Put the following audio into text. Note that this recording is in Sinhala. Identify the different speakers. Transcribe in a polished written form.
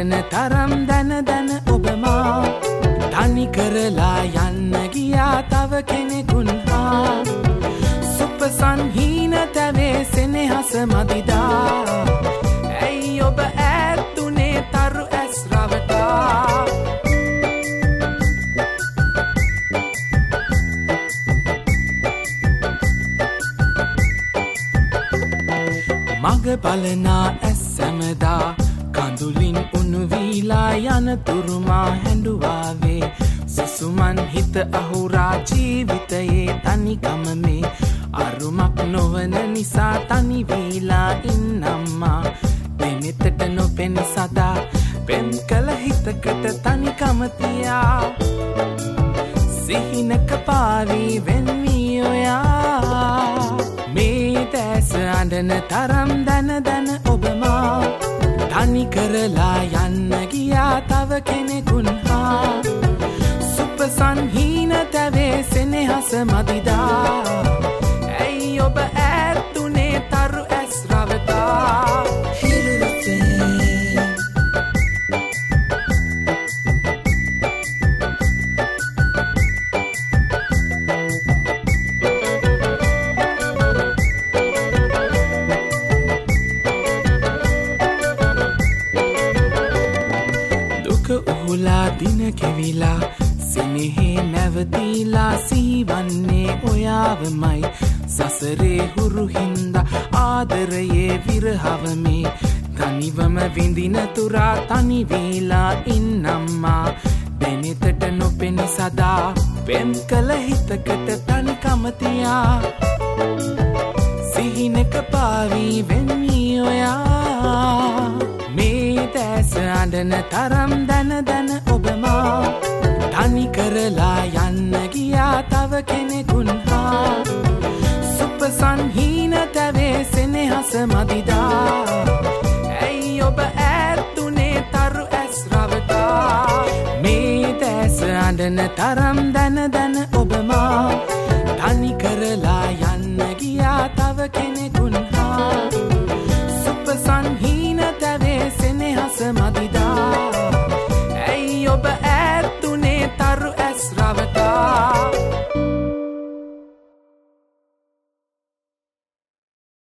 Speaker 1: අඬන තරම් දන ඔබමා තනි කරලා යන්න ගියා තව කෙනෙකුන්හා සුපසන්හීන තැවේ සෙනෙහස මදිදා ඇයි ඔබ ඈත්තුනේ තරු ඇස් රවටා මග බලනා ඇස් සැමදා කඳුලින් උණුවීලා යන තුරුමා හැඬුවාවේ සුසුමන් හිත අහුරා ජීවිතයේ තනිකම මේ අරුමක් නොවන නිසා තනිවීලා ඉන්නම්මා දෙනෙතට නොපෙනි සදා පෙම් කළ හිතකට තනිකම තියා සිහිනක පාවී වෙන්වී ඔයා මේ දැස අඬන තරම් දන ඔබමා තනි කරලා යන්න ගියා තව කෙනෙකුන්හා සුපසන්හීන තැවේ සෙනෙහස මදිදා ඇයි ඔබ ඈත්තුනේ තරු ඇස් රවටා උහුලා දින කෙවිලා සෙනෙහේ නැවතිලා සීවන්නේ ඔයාවමයි සසරේ හුරු හින්දා ආදරයේ විරහවමේ තනිවම විඳින තුරා තනිවීලා ඉන්නම්මා දෙනෙතට නොපෙනි සදා පෙම් කළ හිතකට තනිකම තියා සිහිනක පාවී වෙන්වී ඔයා මේ දැස අඬන තරම් දන ඔබමා තනි කරලා යන්න ගියා තව කෙනෙකුන්හා සුපසන්හීන තැවේ සෙනෙහස මදිදා ඇයි ඔබ ඈත්තුනේ තරු ඇස් රවටා මේ දැස අඬන තරම් දන ඔබමා තනි කරලා